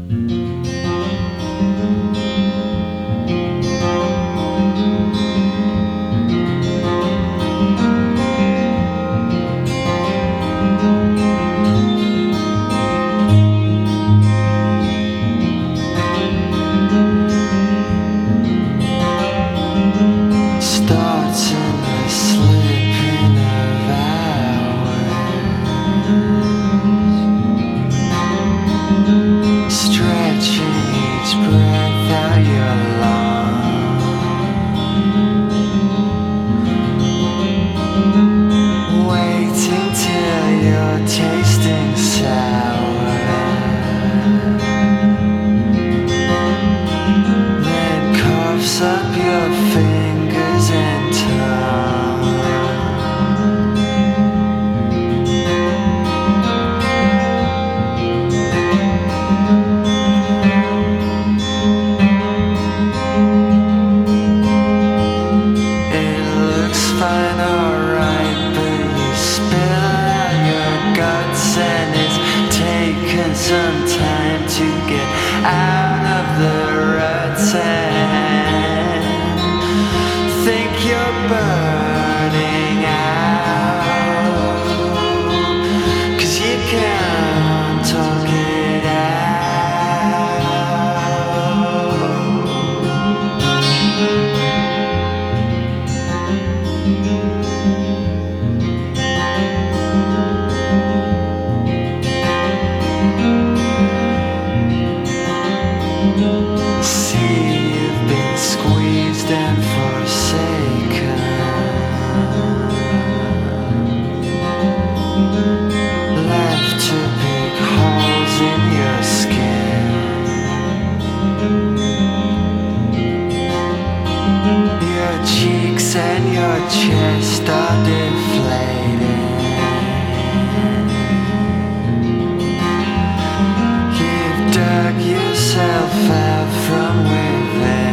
some time to get out of the ruts and think you're burning out, 'cause you can't talk it and forsaken, left to pick holes in your skin. Your cheeks and your chest are deflated. You've dug yourself out from within.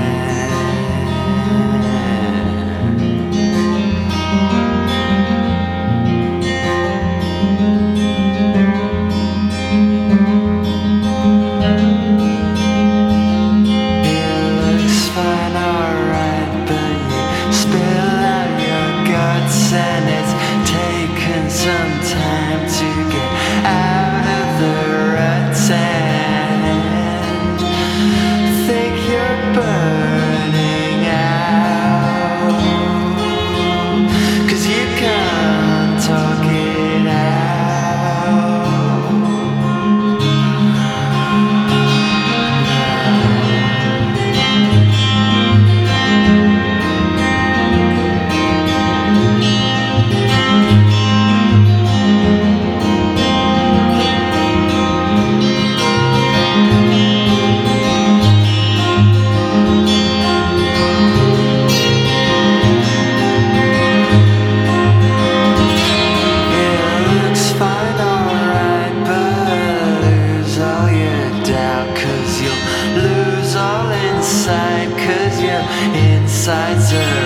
And it's taken some time to get out of the ruts and think you're burning out, 'cause you can't talk it inside, 'cause your insides are